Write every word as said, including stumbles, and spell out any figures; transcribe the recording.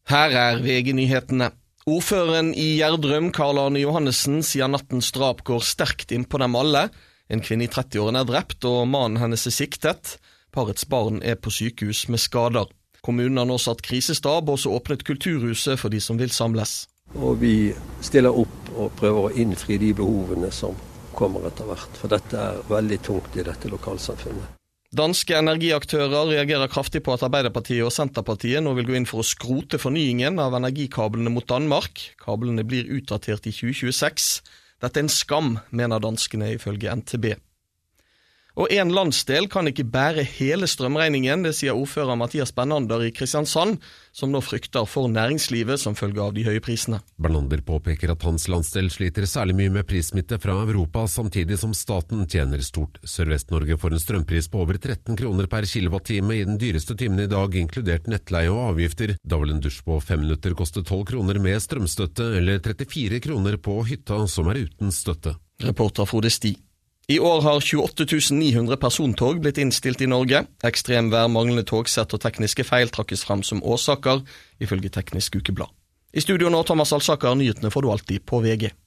Her er V G-nyhetene. Ordføreren i Gjerdrum, Karl Arne Johannessen, sier nattens drap går sterkt inn på dem alle. En kvinne i trettiårene er drept, og mannen hennes er siktet. Parets barn er på sykehus med skader. Kommunen har nå satt krisestab, og så åpnet kulturhuset for de som vil samles. Og vi stiller opp og prøver å innfri de behovene som kommer etter hvert, for dette er veldig tungt i dette lokalsamfunnet. Danske energiaktører reagerer kraftig på at Arbeiderpartiet og Senterpartiet nå vil gå inn for å skrote fornyingen av energikablene mot Danmark. Kablene blir utdatert i tjue tjueseks. Dette er en skam, mener danskene ifølge N T B. Og en landsdel kan ikke bære hele strømregningen, det sier ordfører Mathias Bernander i Kristiansand, som nå frykter for næringslivet som følge av de høye prisene. Bernander påpeker at hans landsdel sliter særlig mye med prissmitte fra Europa, samtidig som staten tjener stort. Sørvest-Norge får en strømpris på over tretten kroner per kilowattime i den dyreste timen i dag, inkludert nettleie og avgifter. Da vil en dusj på fem minutter koste tolv kroner med strømstøtte, eller trettifire kroner på hytta som er uten støtte. Reporter Frode Sti. I år har tjueåtte tusen ni hundre persontog blitt innstilt i Norge. Ekstremvær, manglende togsett og tekniske feil trakkes fram som årsaker, ifølge Teknisk Ukeblad. I studio nå, Thomas Alsaker, nyhetene får du alltid på V G.